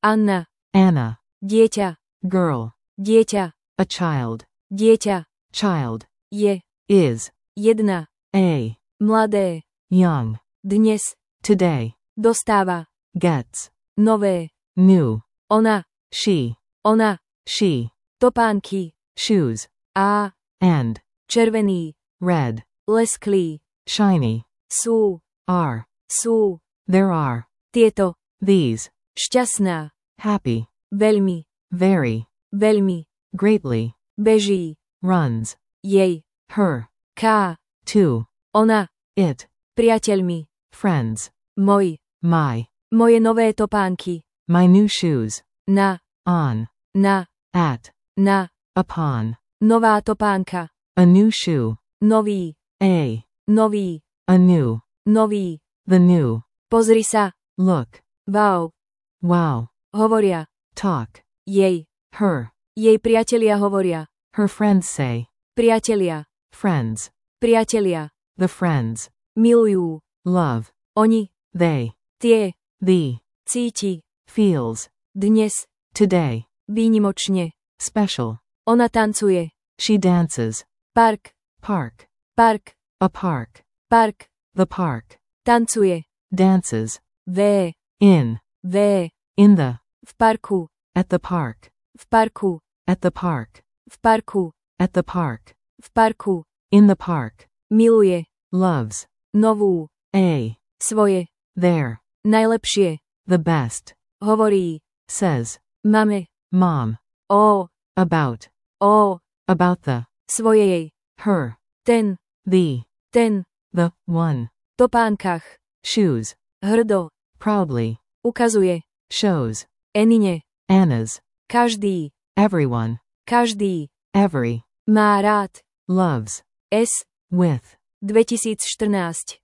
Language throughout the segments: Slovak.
Anna. Anna. Dieťa. Girl. Dieťa. A child. Dieťa. Child. Je. Is. Jedna. A. Mladé. Young. Dnes. Today. Dostáva. Gets. Nové. New. Ona. She. Ona. She. Topánky. Shoes. A. And. Červený. Red. Lesklý. Shiny. Sú. Are. Sú. There are. Tieto. These. Šťastná. Happy. Veľmi. Very. Veľmi. Greatly. Beží. Runs. Jej. Her. K. To. Ona. It. Priateľmi. Friends. Môj. My. Moje nové topánky. My new shoes. Na. On. Na. At. Na. Upon. Nová topánka. A new shoe. Nový. A. Nový. A new. Nový. The new. Pozri sa. Look. Wow. Wow. Hovoria. Talk. Jej. Her. Jej priatelia hovoria. Her friends say. Priatelia. Friends. Priatelia. The friends. Milujú. Love. Oni. They. Tie. The. Cíti. Feels. Dnes. Today. Výnimočne. Special. Ona tancuje. She dances. Park. Park. Park. A park. Park. The park. Tancuje. Dances. V. In. V. In the. V parku. At the park. V parku. At the park. V parku. At the park. V parku. In the park. Miluje. Loves. Novú. A. Svoje. There. Najlepšie. The best. Hovorí. Says. Mame. Mom. O. About. O. About the. Svoje jej. Her. Ten. The. Ten. The. One. Topánkach. Shoes. Hrdo. Proudly. Ukazuje. Shows. Enine. Anna's. Každý. Everyone. Každý. Every. Má rád. Loves. S. With. 2014.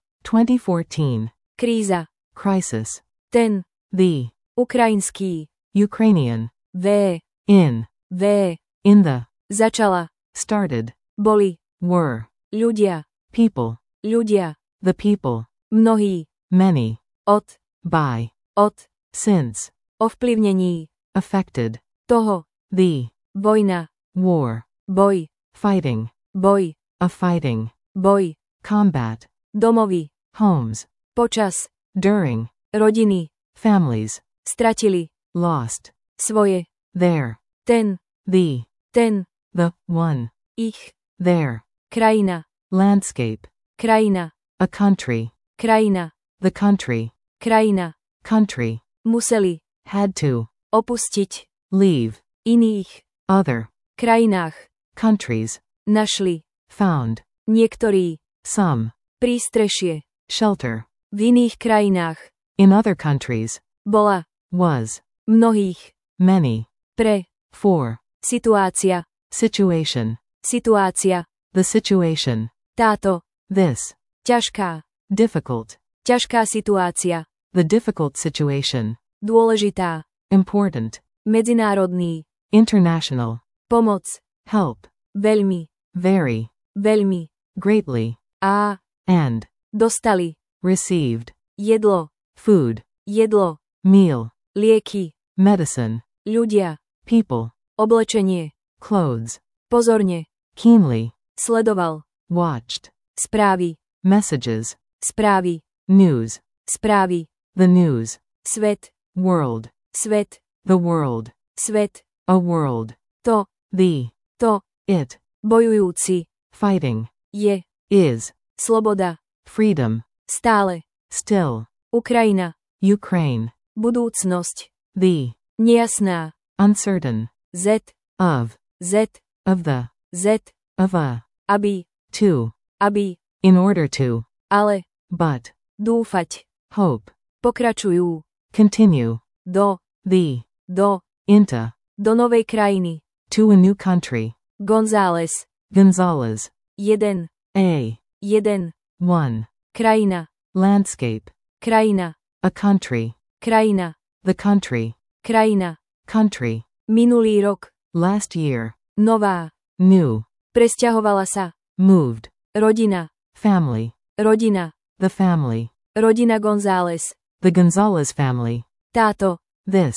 2014. Kríza. Crisis. Ten. The. Ukrajinský. Ukrainian. V. In. V. In the. Začala. Started. Boli. Were. Ľudia. People. Ľudia. The people. Mnohí. Many. Od. By. Od. Since. Ovplyvnení. Affected. Toho. The. Vojna. War. Boj. Fighting. Boj. A fighting. Boj. Combat. Domovy. Homes. Počas. During. Rodiny. Families. Stratili. Lost. Svoje. There. Ten. The. Ten. The. One. Ich. There. Krajina. Landscape. Krajina. A country. Krajina. The country. Krajina. Country. Museli. Had to. Opustiť. Leave. Iných. Other. Krajinách. Countries. Našli. Found. Niektorí. Some. Prístrešie. Shelter. V iných krajinách. In other countries. Bola. Was. Mnohých. Many. Pre. For. Situácia. Situation. Situácia. The situation. Táto. This. Ťažká. Difficult. Ťažká situácia. The difficult situation. Dôležitá. Important. Medzinárodný. International. Pomoc. Help. Veľmi. Very. Veľmi. Greatly. A. And. Dostali. Received. Jedlo. Food. Jedlo. Meal. Lieky. Medicine. Ľudia. People. Oblečenie. Clothes. Pozorne. Keenly. Sledoval. Watched. Správy. Messages. Správy. News. Správy. The news. Svet. World. Svet. The world. Svet. A world. To. The. To. It. Bojujúci. Fighting. Je. Is. Sloboda. Freedom. Stále. Still. Ukrajina. Ukraine. Budúcnosť. The. Nejasná. Uncertain. Z. Of. Z. Of the. Z. Of a. Aby. To. Aby. In order to. Ale. But. Dúfať. Hope. Pokračujú. Continue. Do. The. Do. Into. Do novej krajiny. To a new country. González. Gonzalez. Jeden. A. Jeden. One. Krajina. Landscape. Krajina. A country. Krajina. The country. Krajina. Country. Minulý rok. Last year. Nová. New. Presťahovala sa. Moved. Rodina. Family. Rodina. The family. Rodina González. The Gonzalez family. Táto. This.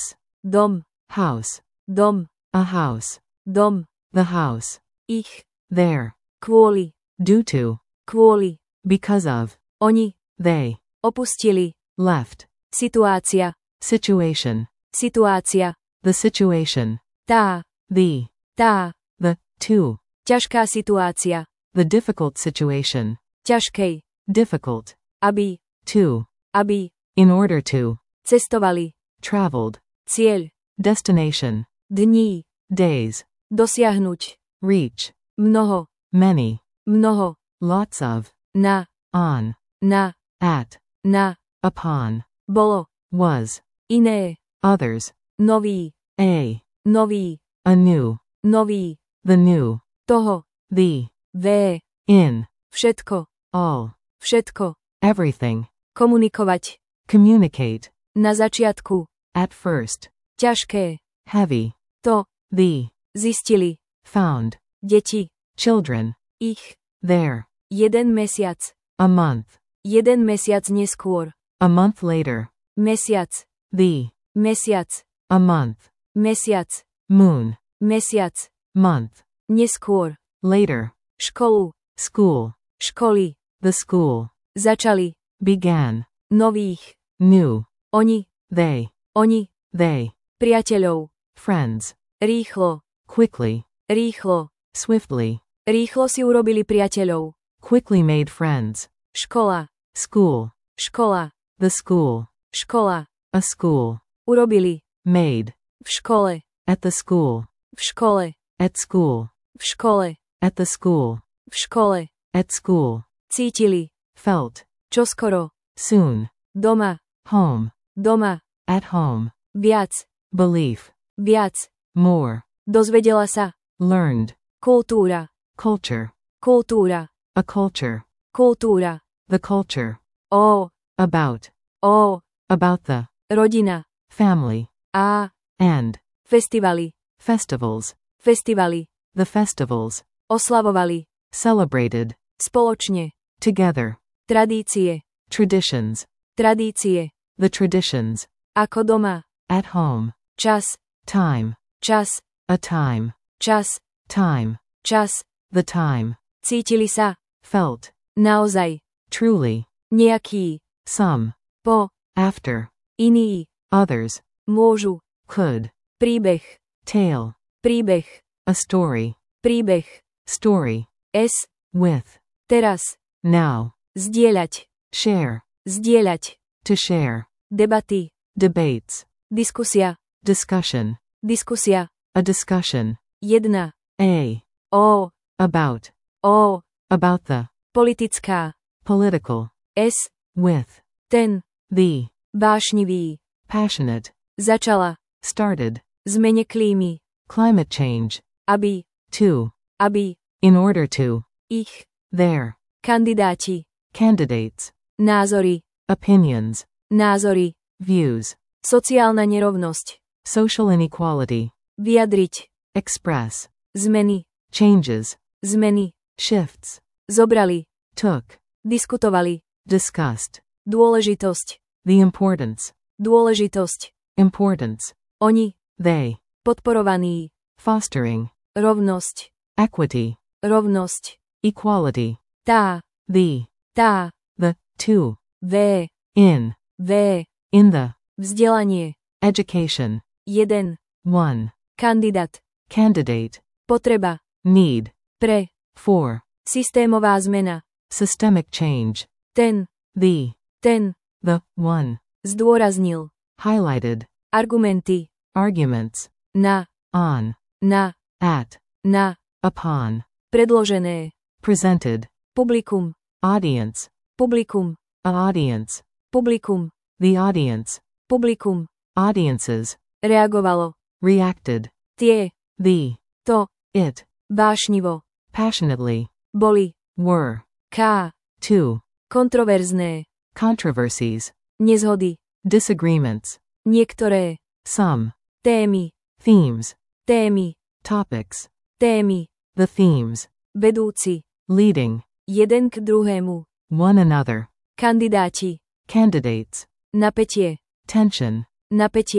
Dom. House. Dom. A house. Dom. The house. Ich. There. Kvôli. Due to. Kvôli. Because of. Oni. They. Opustili. Left. Situácia. Situation. Situácia. The situation. Tá. The. Tá. The. To. Ťažká situácia. The difficult situation. Ťažkej. Difficult. Aby. To. Aby. In order to. Cestovali. Traveled. Cieľ. Destination. Dní. Days. Dosiahnuť. Reach. Mnoho. Many. Mnoho. Lots of. Na. On. Na. At. Na. Upon. Bolo. Was. Iné. Others. Nový. A. Nový. A new. Nový. The new. Toho. The. V. In. Všetko. All. Všetko. Everything. Komunikovať. Communicate. Na začiatku. At first. Ťažké. Heavy. To. The. Zistili. Found. Deti. Children. Ich. There. 1 mesiac. A month. 1 mesiac neskôr. A month later. Mesiac. The. Mesiac. A month. Mesiac. Moon. Mesiac. Month. Neskôr. Later. Školu. School. Školy. The school. Začali. Began. Nových. New. Oni. They. Oni. They. Priateľov. Friends. Rýchlo. Quickly. Rýchlo. Swiftly. Rýchlo si urobili priateľov. Quickly made friends. Škola. School. Škola. The school. Škola. A school. Urobili. Made. V škole. At the school. V škole. At school. V škole. At the school. V škole. At school. Cítili. Felt. Čoskoro. Soon. Doma. Home. Doma. At home. Viac. Belief. Viac. More. Dozvedela sa. Learned. Kultúra. Culture. Kultúra. A culture. Kultúra. The culture. O. About. O. About the. Rodina. Family. A. And. Festivaly. Festivals. Festivaly. The festivals. Oslavovali. Celebrated. Spoločne. Together. Tradície. Traditions. Tradície. The traditions. Ako doma. At home. Čas. Time. Čas. A time. Čas. Time. Čas. The time. Cítili sa. Felt. Naozaj. Truly. Nejaký. Some. Po. After. Iný. Others. Môžu. Could. Príbeh. Tale. Príbeh. A story. Príbeh. Story. S. With. Teraz. Now. Zdieľať. Share. Zdieľať. To share. Debaty. Debates. Diskusia. Discussion. Diskusia. A discussion. 1. A. O. About. O. About the. Politická. Political. S. With. Ten. The. Vášnivý. Passionate. Začala. Started. Zmene klímy. Climate change. Aby. To. Aby. In order to. Ich. Their. Kandidáti. Candidates. Názory. Opinions. Názory. Views. Sociálna nerovnosť. Social inequality. Vyjadriť. Express. Zmeny. Changes. Zmeny. Shifts. Zobrali. Took. Diskutovali. Discussed. Dôležitosť. The importance. Dôležitosť. Importance. Oni. They. Podporovaní. Fostering. Rovnosť. Equity. Rovnosť. Equality. Tá. The. Tá. The. To. V. In. V. In the. Vzdelanie. Education. 1. One. Kandidát. Candidate. Potreba. Need. Pre. For. Systémová zmena. Systemic change. Ten. The. Ten. The. One. Zdôraznil. Highlighted. Argumenty. Arguments. Na. On. Na. At. Na. Upon. Predložené. Presented. Publikum. Audience. Publikum. A audience. Publikum. The audience. Publikum. Audiences. Reagovalo. Reacted. Tie. The. To. It. Vášnivo. Passionately. Boli. Were. K. To. Kontroverzné. Controversies. Nezhody. Disagreements. Niektoré. Some. Témy. Themes. Témy. Topics. Témy. The themes. Vedúci. Leading. Jeden k druhému. One another. Kandidáti. Candidates. Napätie. Tension. Napätie.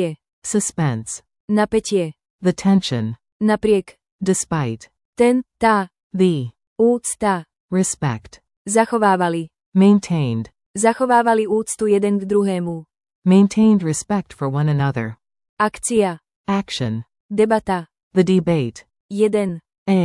suspense, napätie, the tension, napriek, despite, ten, tá, the, úcta, respect, zachovávali, maintained, zachovávali úctu jeden k druhému, maintained respect for one another, akcia, action, debata, the debate, jeden,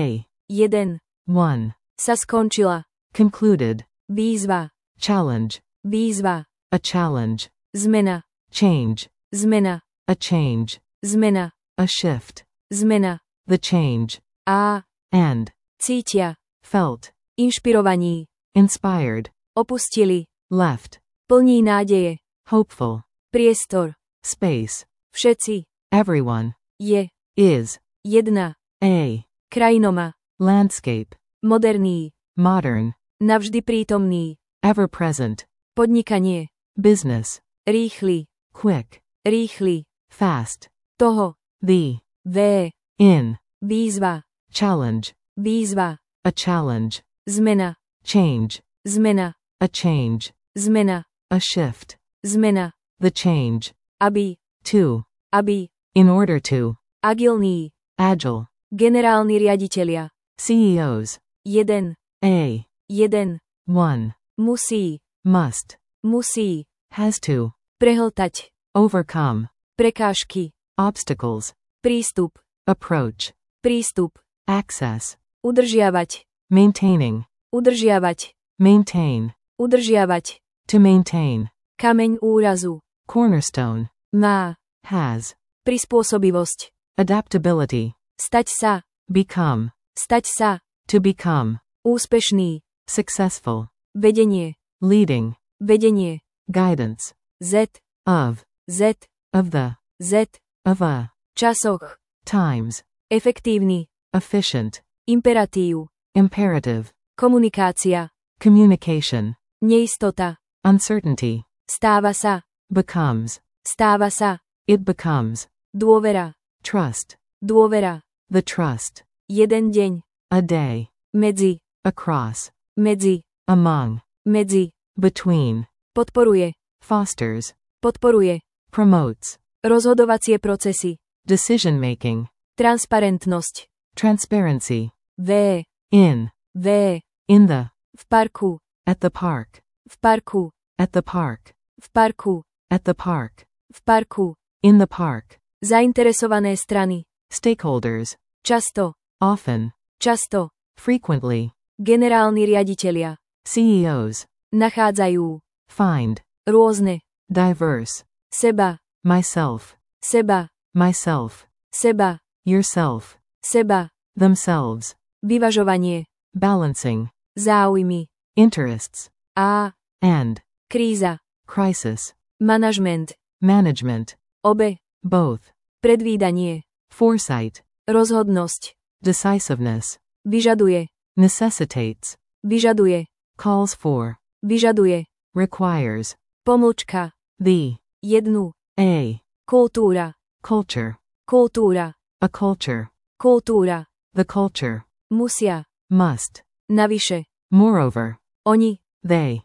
a, one, sa skončila, concluded, výzva, challenge, výzva, a challenge, zmena, change, zmena, a change, zmena, a shift, zmena, the change, a, and, cítia, felt, inšpirovaní, inspired, opustili, left, plní nádeje, hopeful, priestor, space, všetci, everyone, je, is, jedna, a, krajinoma, landscape, moderný, modern, navždy prítomný, ever present, podnikanie, business, rýchly, quick, rýchly, fast, toho, the, in, in, výzva, challenge, výzva, a challenge, zmena, change, zmena, a change, zmena, a shift, zmena, the change, aby, to, aby, in order to, agilní, agile, generálni riaditelia, CEOs, jeden, a, jeden, one, musí, must, musí, has to, prehltať, overcome, prekážky, obstacles, prístup, approach, prístup, access, udržiavať, maintaining, udržiavať, maintain, udržiavať, to maintain, kameň úrazu, cornerstone, má, has, prispôsobivosť, adaptability, stať sa, stať sa, to become, úspešný, successful, vedenie, leading, vedenie, guidance, Z, of Z, the, of a, časoch, times, efektívny, efficient, imperatív, imperative, komunikácia, communication, neistota, uncertainty, stáva sa, becomes, stáva sa, it becomes, dôvera, trust, dôvera, the trust, jeden deň, a day, medzi, across, medzi, among, medzi, between, podporuje, fosters, podporuje, promotes, rozhodovacie procesy, decision making, transparentnosť, transparency, v, in the, v parku, at the park, v parku, at the park, v parku, at the park, v parku, in the park, zainteresované strany, stakeholders, často, often, často, frequently, generálni riaditelia, CEOs, nachádzajú, find, rôzne, diverse, seba, myself, seba, myself, seba, yourself, seba, themselves, vyvažovanie, balancing, záujmy, interests, a, and, kríza, crisis, manažment, management, obe, both, predvídanie, foresight, rozhodnosť, decisiveness, vyžaduje, necessitates, vyžaduje, calls for, vyžaduje, requires, pomlčka, the, jednu, a, kultúra, culture, kultúra, a culture, kultúra, the culture, musia, must, navyše, moreover, oni, they,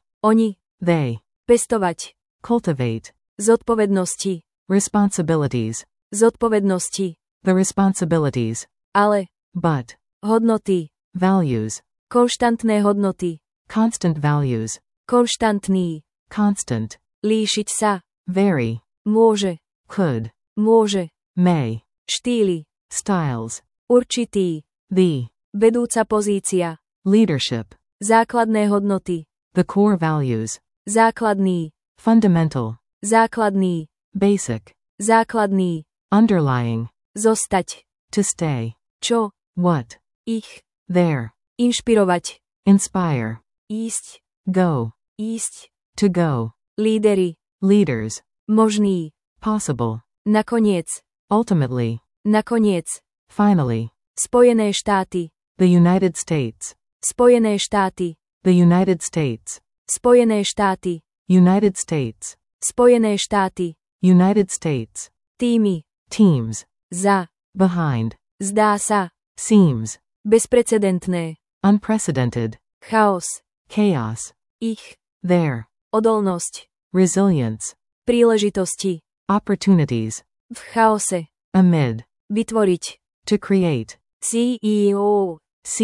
pestovať, cultivate, zodpovednosti, responsibilities, zodpovednosti, the responsibilities, ale, but, hodnoty, values, konštantné hodnoty, constant values, konštantný, constant, líšiť sa, vary, môže, could, may, štýly, styles, určitý, the, vedúca pozícia, leadership, základné hodnoty, the core values, základný, fundamental, základný, basic, základný, underlying, zostať, to stay, čo, what, ich, there, inšpirovať, inspire, ísť, go, ísť, to go, lídery, leaders, možný, possible, nakoniec, ultimately, nakoniec, finally, Spojené štáty, the United States, Spojené štáty, the United States, Spojené štáty, United States, Spojené štáty, United States, týmy, teams, za, behind, zdá sa, seems, bezprecedentné, unprecedented, chaos, chaos, ich, there, odolnosť, resilience, príležitosti, opportunities, V chaose. Amid. Vytvoriť. To create. CEO.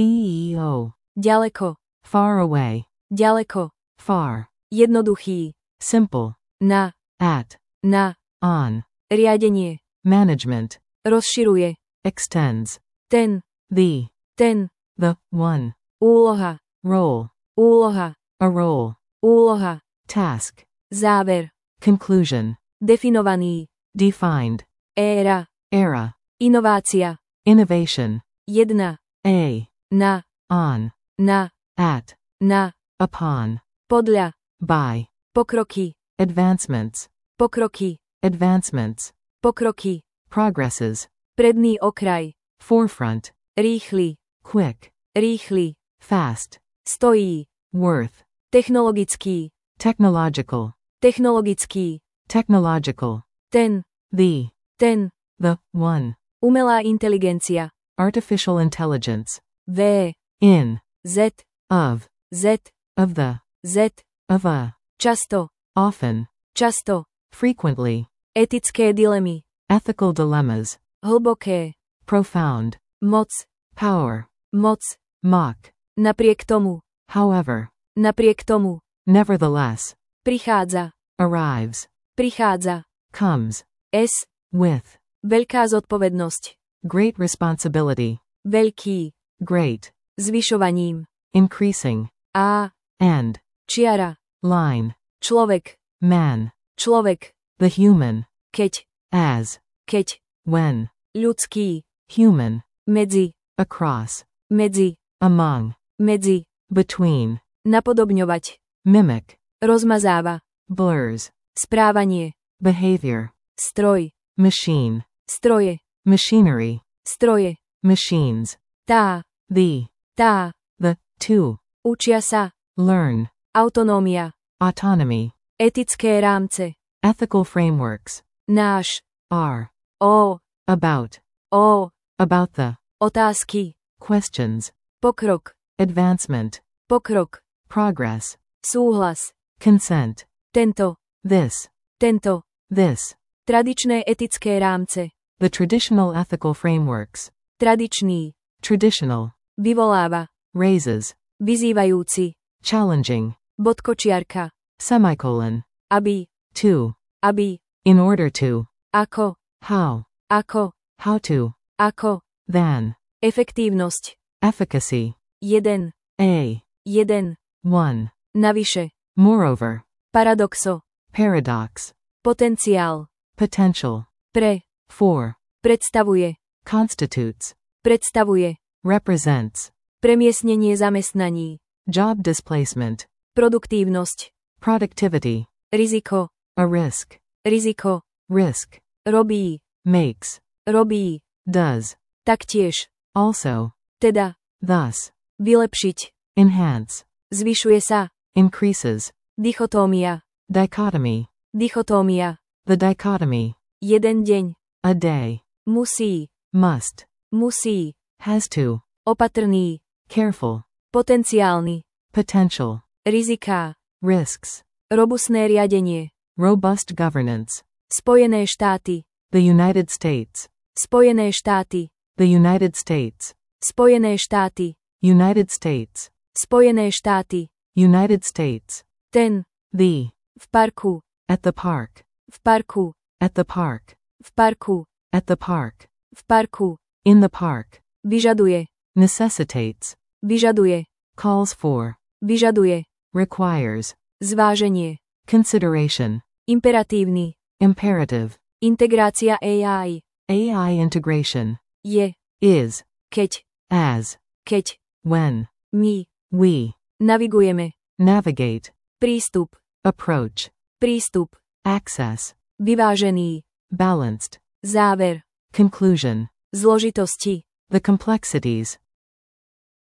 CEO. Ďaleko. Far away. Ďaleko. Far. Jednoduchý. Simple. Na. At. Na. On. Riadenie. Management. Rozširuje. Extends. Ten. The. Ten. The. One. Úloha. Role. Úloha. A role. Úloha. Task. Záver. Conclusion. Definovaný. Defined. Éra. Era. Inovácia. Innovation. Jedna. A. Na. On. Na. At. Na. Upon. Podľa. By. Pokroky. Advancements. Pokroky. Advancements. Pokroky. Progresses. Predný okraj. Forefront. Rýchly. Quick. Rýchly. Fast. Stojí. Worth. Technologický. Technological. Technologický. Technological. Ten. The. Ten. The. One. Umelá inteligencia. Artificial intelligence. V. In. Z. Of. Z. Of the. Z. Of a. Často. Often. Často. Frequently. Etické dilemy. Ethical dilemmas. Hlboké. Profound. Moc. Power. Moc. Mock. Napriek tomu. However. Napriek tomu. Nevertheless. Prichádza. Arrives. Prichádza. Comes. S. With. Veľká zodpovednosť. Great responsibility. Veľký. Great. Zvyšovaním. Increasing. A. And. Čiara. Line. Človek. Man. Človek. The human. Keď. As. Keď. When. Ľudský. Human. Medzi. Across. Medzi. Among. Medzi. Between. Napodobňovať. Mimic. Rozmazáva. Blurs. Správanie. Behavior. Stroj. Machine. Stroje. Machinery. Stroje. Machines. Tá. The. Tá. The. To. Učia sa. Learn. Autonómia. Autonomy. Etické rámce. Ethical frameworks. Náš. Are. O. About. O. About the. Otázky. Questions. Pokrok. Advancement. Pokrok. Progress. Súhlas. Consent. Tento. This. Tento. This. Tradičné etické rámce. The traditional ethical frameworks. Tradičný. Traditional. Vyvoláva. Raises. Vyzývajúci. Challenging. Bodkočiarka. Semicolon. Aby. To. Aby. In order to. Ako. How. Ako. How to. Ako. Than. Efektívnosť. Efficacy. Jeden. A. Jeden. One. Navyše. Moreover. Paradoxo. Paradox. Potenciál. Potential. Pre. For. Predstavuje. Constitutes. Predstavuje. Represents. Premiesnenie zamestnaní. Job displacement. Produktívnosť. Productivity. Riziko. A risk. Riziko. Risk. Robí. Makes. Robí. Does. Taktiež. Also. Teda. Thus. Vylepšiť. Enhance. Zvyšuje sa. Increases. Dichotómia. Dichotomy. Dichotómia. The dichotomy. Jeden deň. A day. Musí. Must. Musí. Has to. Opatrný. Careful. Potenciálny. Potential. Riziká. Risks. Robustné riadenie. Robust governance. Spojené štáty. The United States. Spojené štáty. The United States. Spojené štáty. United States. Spojené štáty. United States. Ten. The. V parku. At the park. V parku. At the park. V parku. At the park. V parku. In the park. Vyžaduje. Necessitates. Vyžaduje. Calls for. Vyžaduje. Requires. Zváženie. Consideration. Imperatívny. Imperative. Integrácia AI. AI integration. Je. Is. Keď. As. Keď. When. My. We. Navigujeme. Navigate. Prístup. Approach. Prístup. Access. Vyvážený. Balanced. Záver. Conclusion. Zložitosti. The complexities.